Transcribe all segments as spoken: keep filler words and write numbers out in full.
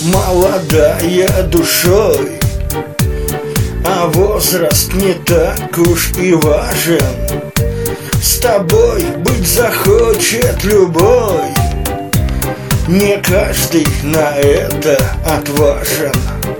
молодая душой, а возраст не так уж и важен. С тобой быть захочет любой, не каждый на это отважен.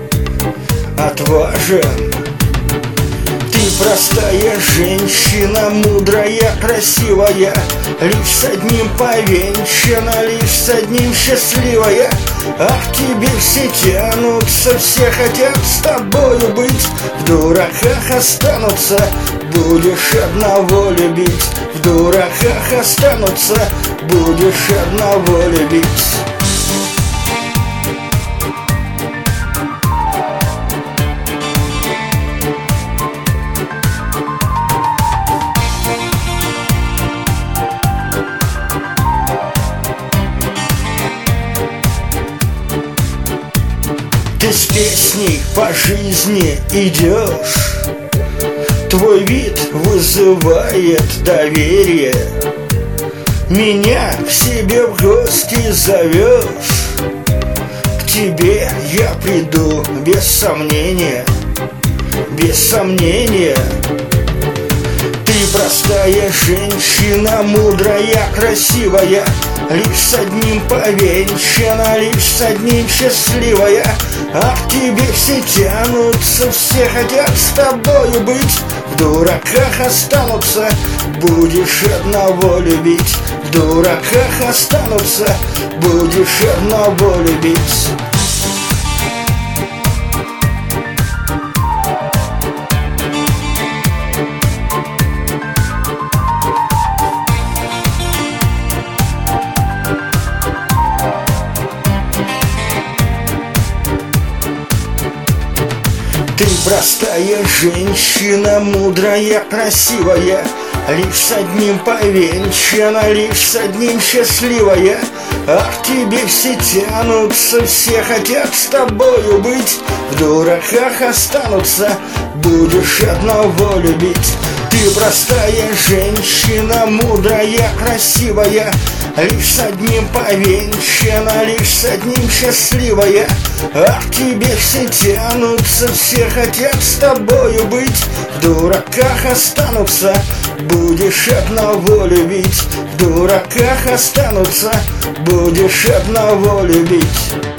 Отважен. Ты простая женщина, мудрая, красивая, лишь с одним повенчана, лишь с одним счастливая. А к тебе все тянутся, все хотят с тобою быть. В дураках останутся, будешь одного любить. В дураках останутся, будешь одного любить. Ты с песней по жизни идешь, твой вид вызывает доверие. Меня к себе в гости зовешь, к тебе я приду без сомнения, без сомнения. Ты простая женщина, мудрая, красивая, лишь с одним повенчана, лишь с одним счастливая. А к тебе все тянутся, все хотят с тобою быть. В дураках останутся, будешь одного любить. В дураках останутся, будешь одного любить. Ты простая женщина, мудрая, красивая, лишь с одним повенчана, лишь с одним счастливая. А к тебе все тянутся, все хотят с тобою быть. В дураках останутся, будешь одного любить. Ты простая женщина, мудрая, красивая, лишь с одним повенчана, лишь с одним счастливая. А к тебе все тянутся, все хотят с тобою быть. В дураках останутся, будешь одного любить. В дураках останутся, будешь одного любить.